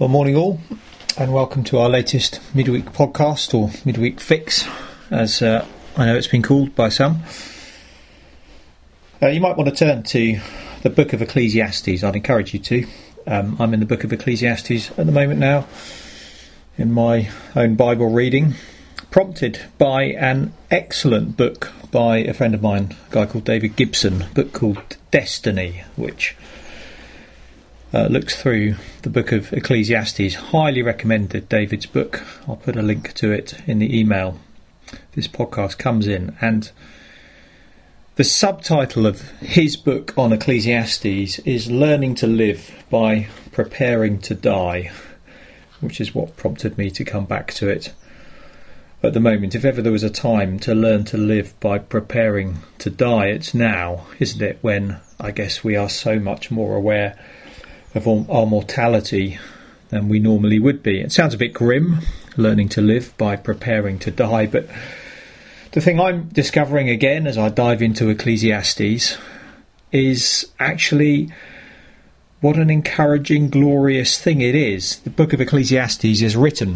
Well, morning all, and welcome to our latest midweek podcast, or midweek fix, as I know it's been called by some. You might want to turn to the book of Ecclesiastes. I'd encourage you to. I'm in the book of Ecclesiastes at the moment now, in my own Bible reading, prompted by an excellent book by a friend of mine, a guy called David Gibson, a book called Destiny, which looks through the book of Ecclesiastes. Highly recommended David's book. I'll put a link to it in the email this podcast comes in. And the subtitle of his book on Ecclesiastes is Learning to Live by Preparing to Die, which is what prompted me to come back to it at the moment. If ever there was a time to learn to live by preparing to die, it's now, isn't it, when I guess we are so much more aware of our mortality than we normally would be. It sounds a bit grim, learning to live by preparing to die, but the thing I'm discovering again as I dive into Ecclesiastes is actually what an encouraging, glorious thing it is. The book of Ecclesiastes is written,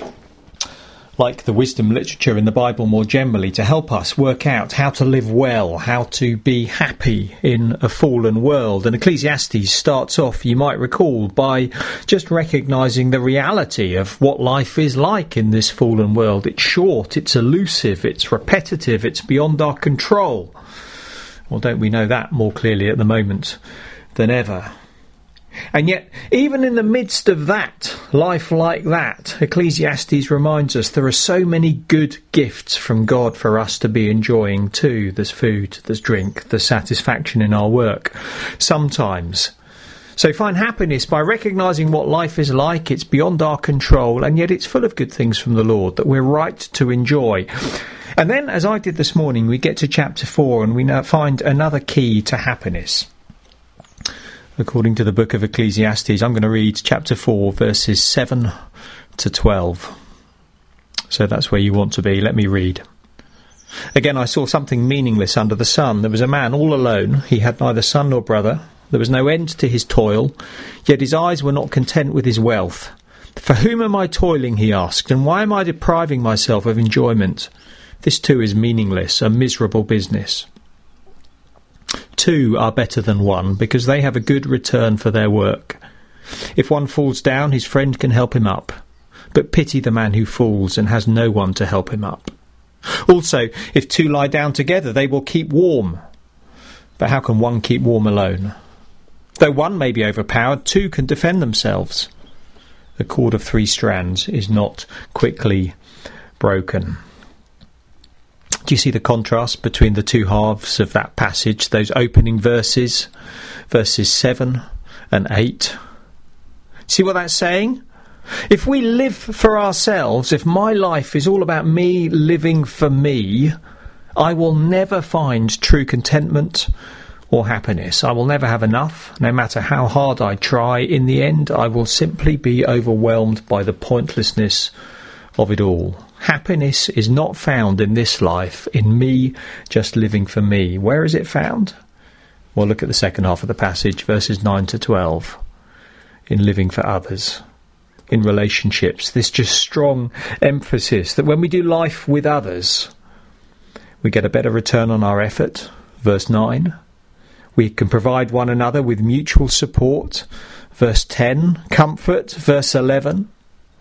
like the wisdom literature in the Bible more generally, to help us work out how to live well, how to be happy in a fallen world. And Ecclesiastes starts off, you might recall, by just recognising the reality of what life is like in this fallen world. It's short, it's elusive, it's repetitive, it's beyond our control. Well, don't we know that more clearly at the moment than ever? And yet, even in the midst of that, life like that, Ecclesiastes reminds us there are so many good gifts from God for us to be enjoying too. There's food, there's drink, there's satisfaction in our work, sometimes. So find happiness by recognising what life is like. It's beyond our control, and yet it's full of good things from the Lord that we're right to enjoy. And then, as I did this morning, we get to chapter 4 and we now find another key to happiness. According to the book of Ecclesiastes, I'm going to read chapter 4, verses 7 to 12. So that's where you want to be. Let me read. Again, I saw something meaningless under the sun. There was a man all alone. He had neither son nor brother. There was no end to his toil, yet his eyes were not content with his wealth. For whom am I toiling, he asked, and why am I depriving myself of enjoyment? This too is meaningless, a miserable business. Two are better than one, because they have a good return for their work. If one falls down, his friend can help him up. But pity the man who falls and has no one to help him up. Also, if two lie down together, they will keep warm. But how can one keep warm alone? Though one may be overpowered, two can defend themselves. A cord of 3 strands is not quickly broken. Do you see the contrast between the two halves of that passage, those opening verses, verses 7 and 8? See what that's saying? If we live for ourselves, if my life is all about me living for me, I will never find true contentment or happiness. I will never have enough, no matter how hard I try. In the end, I will simply be overwhelmed by the pointlessness of it all. Happiness is not found in this life, in me just living for me. Where is it found? Well, look at the second half of the passage, verses 9 to 12. In living for others, in relationships. This just strong emphasis that when we do life with others, we get a better return on our effort. Verse 9. We can provide one another with mutual support. Verse 10. Comfort. Verse 11.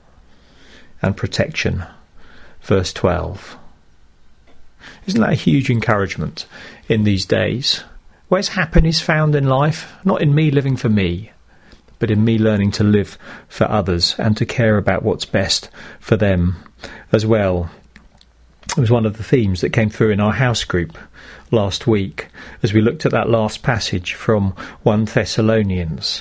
And protection. Verse 12. Isn't that a huge encouragement in these days? Where's happiness found in life? Not in me living for me, but in me learning to live for others and to care about what's best for them as well. It was one of the themes that came through in our house group last week as we looked at that last passage from 1 Thessalonians.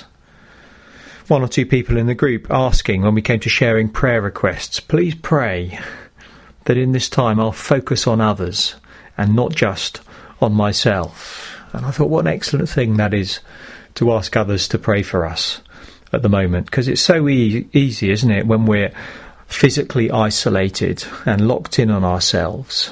1 or 2 people in the group asking, when we came to sharing prayer requests, please pray that in this time I'll focus on others and not just on myself. And I thought, what an excellent thing that is to ask others to pray for us at the moment, because it's so easy, isn't it, when we're physically isolated and locked in on ourselves.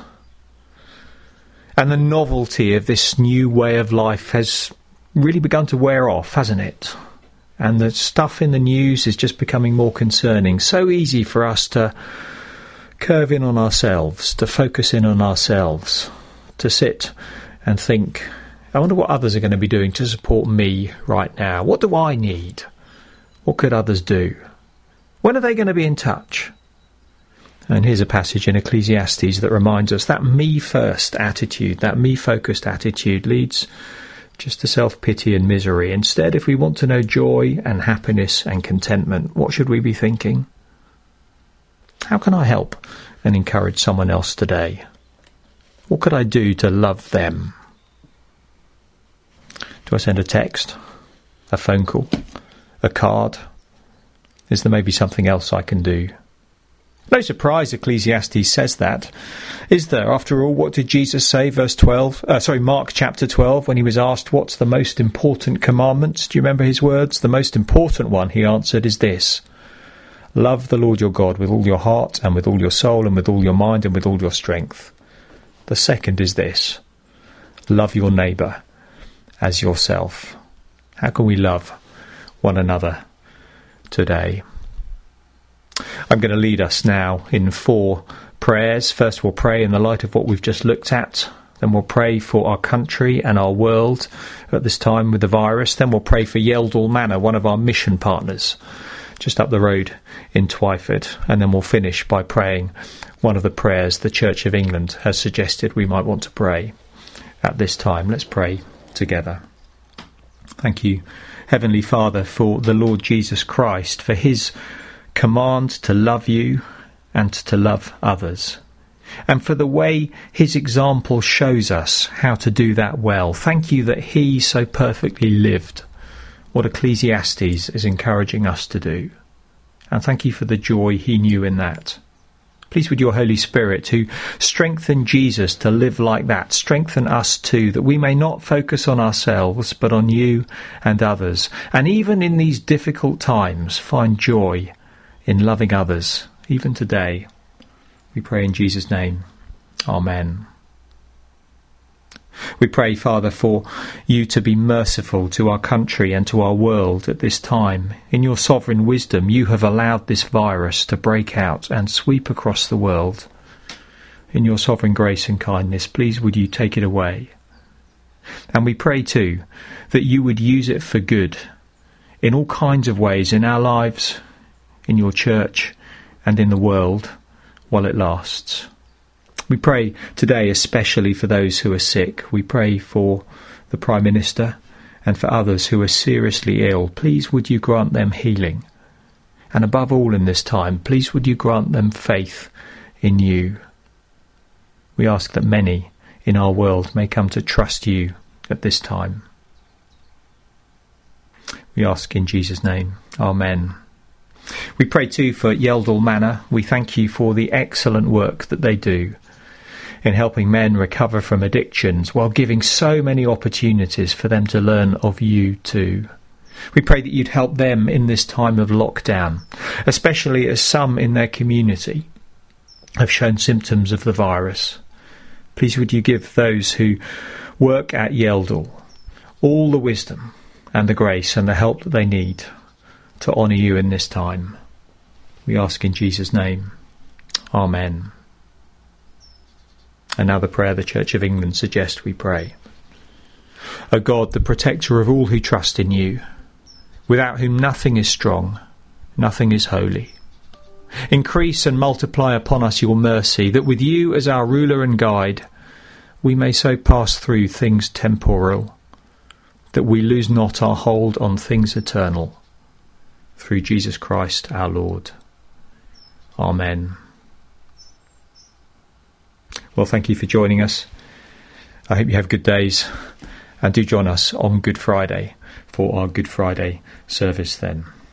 And the novelty of this new way of life has really begun to wear off, hasn't it? And the stuff in the news is just becoming more concerning. So easy for us to curve in on ourselves, to focus in on ourselves, to sit and think, I wonder what others are going to be doing to support me right now. What do I need? What could others do? When are they going to be in touch? And here's a passage in Ecclesiastes that reminds us that me-first attitude, that me-focused attitude leads just to self-pity and misery. Instead, if we want to know joy and happiness and contentment, what should we be thinking? How can I help and encourage someone else today? What could I do to love them? Do I send a text, a phone call, a card? Is there maybe something else I can do? No surprise Ecclesiastes says that, is there? After all, what did Jesus say, Mark chapter 12, when he was asked what's the most important commandment? Do you remember his words? The most important one, he answered, is this: love the Lord your God with all your heart and with all your soul and with all your mind and with all your strength. The second is this: love your neighbour as yourself. How can we love one another today? I'm going to lead us now in 4 prayers. First, we'll pray in the light of what we've just looked at. Then we'll pray for our country and our world at this time with the virus. Then we'll pray for Yeldall Manor, one of our mission partners, just up the road in Twyford. And then we'll finish by praying one of the prayers the Church of England has suggested we might want to pray at this time. Let's pray together. Thank you, Heavenly Father, for the Lord Jesus Christ, for his command to love you and to love others, and for the way his example shows us how to do that well. Thank you that he so perfectly lived what Ecclesiastes is encouraging us to do, and thank you for the joy he knew in that. Please, with your Holy Spirit, to strengthen Jesus to live like that, strengthen us too, that we may not focus on ourselves but on you and others, and even in these difficult times find joy in loving others, even today. We pray in Jesus' name. Amen. We pray, Father, for you to be merciful to our country and to our world at this time. In your sovereign wisdom, you have allowed this virus to break out and sweep across the world. In your sovereign grace and kindness, please would you take it away. And we pray too that you would use it for good in all kinds of ways in our lives, in your church and in the world while it lasts. We pray today especially for those who are sick. We pray for the Prime Minister and for others who are seriously ill. Please would you grant them healing. And above all in this time, please would you grant them faith in you. We ask that many in our world may come to trust you at this time. We ask in Jesus' name. Amen. We pray too for Yeldall Manor. We thank you for the excellent work that they do in helping men recover from addictions while giving so many opportunities for them to learn of you too. We pray that you'd help them in this time of lockdown, especially as some in their community have shown symptoms of the virus. Please would you give those who work at Yeldall all the wisdom and the grace and the help that they need to honour you in this time. We ask in Jesus' name. Amen. And now the prayer the Church of England suggests we pray. O God, the protector of all who trust in you, without whom nothing is strong, nothing is holy. Increase and multiply upon us your mercy, that with you as our ruler and guide, we may so pass through things temporal, that we lose not our hold on things eternal. Through Jesus Christ our Lord. Amen. Well, thank you for joining us. I hope you have good days, and do join us on Good Friday for our Good Friday service then.